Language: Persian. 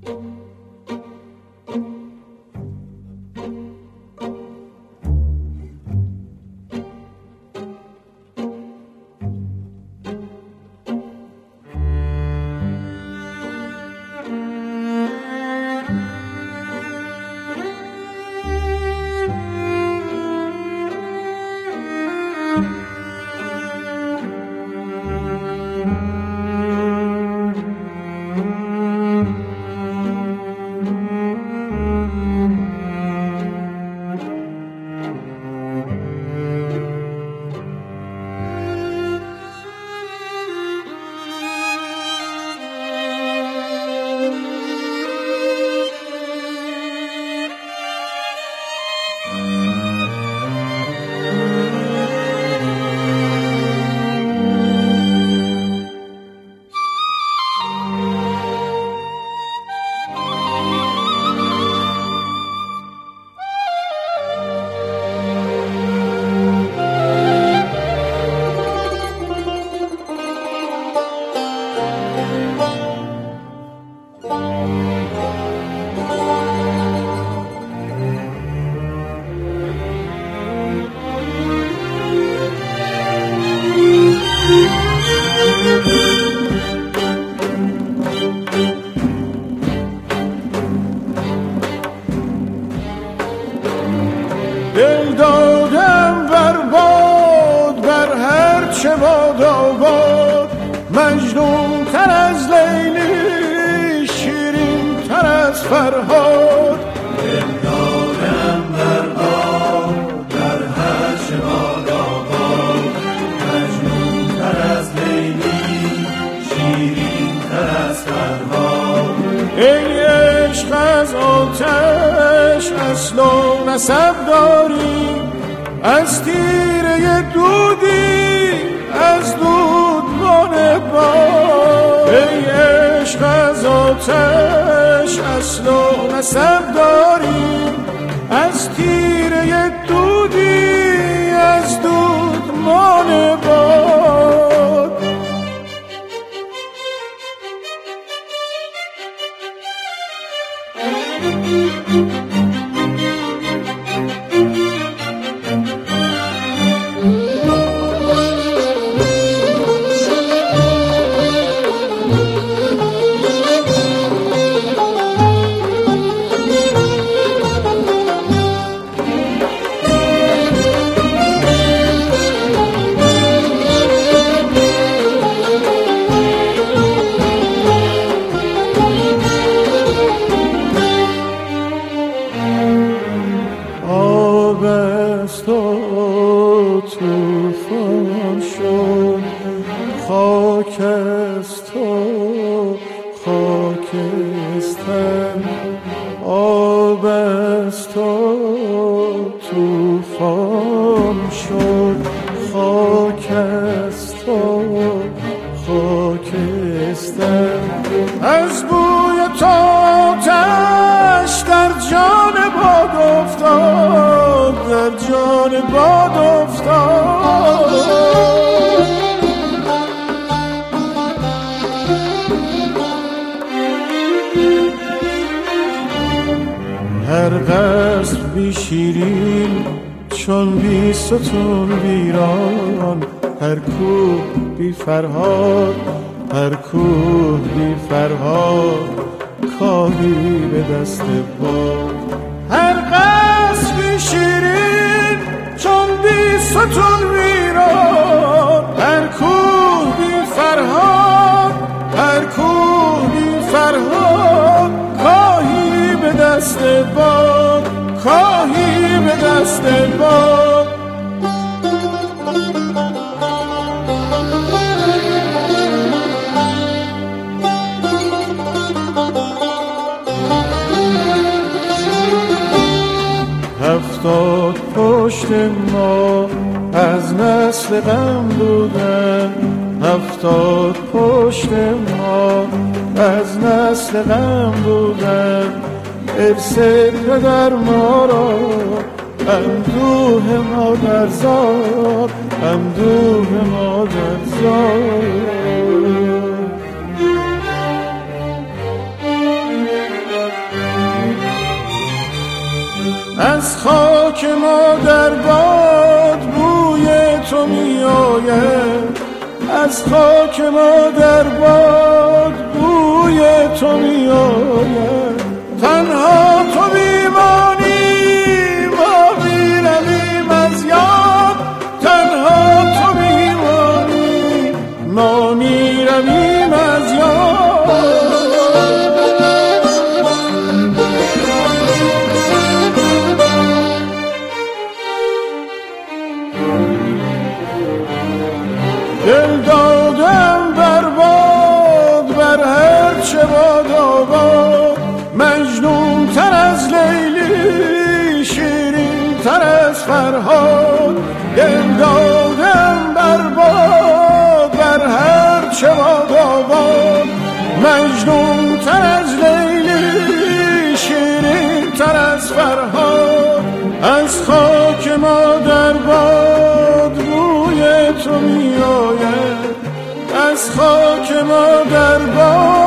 دل دادم بر باد بر هر چه باد آباد، مجنون تر از لیلی، شیرین تر از فرهاد. دل دادم بر باد بر هر چه باد آباد، مجنون تر از لیلی، شیرین تر از فرهاد. ای عشق از آتش اصل و نسب داری، از تیره دودی از دودمان باد. ای عشق از آتش اصل و نسب داری، از تیره دودی از دودمان باد. طوفان شد خاک از تو خاکستر، آب از تو طوفان شد خاک از تو خاکستر. از بوی تو آتش در جان باد افتاد، در جان باد افتاد. هر قصر بی شیرین چون بی ستون ویران، هر کوه بی فرهاد، هر کوه بی فرهاد، کاهی به دست باد. هر قصر بی شیرین چون بی ستون ویران، هر کوه بی فرهاد، هر کوه بی فرهاد، کاهی به دست باد، کاهی به دست باد. هفتاد پشت ما از نسل غم بودن، هفتاد پشت ما از نسل غم بودن. ارث پدر ما را اندوه مادرزاد، اندوه مادرزاد. از خاک ما در باد بوی تو می آید، از خاک ما در باد بوی تو می آید. تنها تو میمانی ما میرویم از یاد، تنها تو میمانی ما میرویم از یاد. دل دادم بر باد بر هر چه باد آباد، مجنون تر از لیلی شیرین تر از فرهاد. دل دادم بر باد بر هر چه باد آباد، مجنون تر از لیلی شیرین تر از فرهاد. از خاک ما در باد بوی تو می آید، از خاک ما در باد